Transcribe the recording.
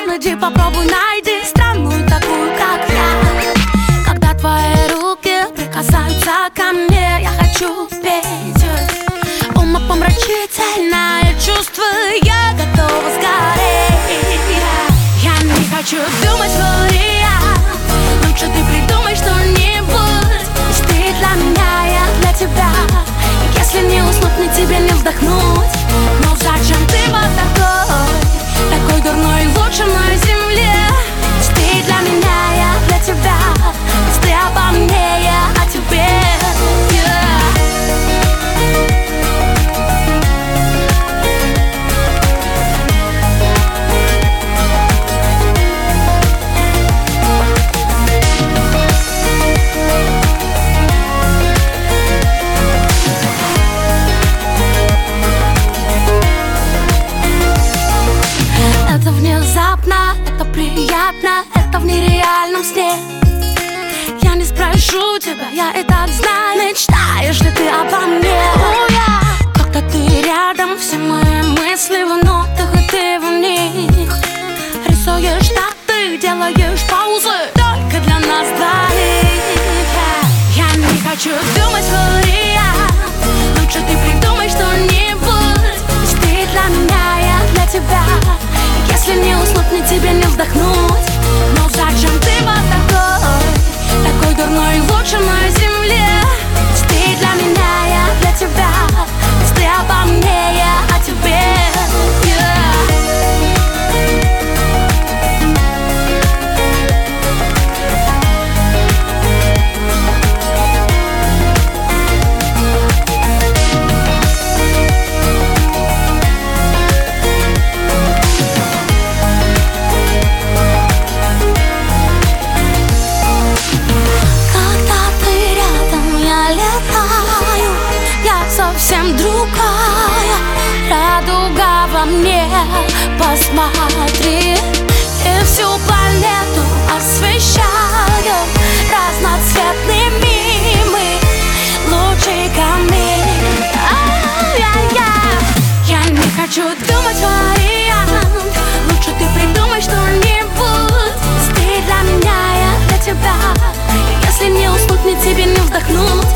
Иди попробуй, найди странную такую, как я. Когда твои руки прикасаются ко мне, я хочу петь. Умопомрачительное чувство, я готова сгореть. Я не хочу думать вариант. Лучше ты придумай что-нибудь. Ведь ты для меня, я для тебя. И если не уснуть, мне тебе не вздохнуть. Но зачем ты вот такой дурной, лучше на земле? Ведь ты для меня, я для тебя. Ведь ты обо мне, я о тебе. Это внезапно, это приятно, это в нереальном сне. Я не спрошу тебя, я и так знаю. Мечтаешь ли ты обо мне? Когда ты рядом, все мои мысли в нотах, и ты в них. Рисуешь даты, делаешь паузы только для нас двоих. Я не хочу думать вариант. Лучше ты придумай что-нибудь. Ведь ты для меня, я для тебя. Если не уснуть, мне тебе не вздохнуть. Но зачем ты вот такой дурной, лучше на земле? Ведь ты для меня, я для тебя. Ведь ты обо мне, я о тебе. Совсем другая радуга во мне. Посмотри, и всю планету освещаю разноцветными лучиками. Я не хочу думать вариант. Лучше ты придумай что-нибудь. Ты для меня, я для тебя. И если не уснуть, мне тебе не вздохнуть.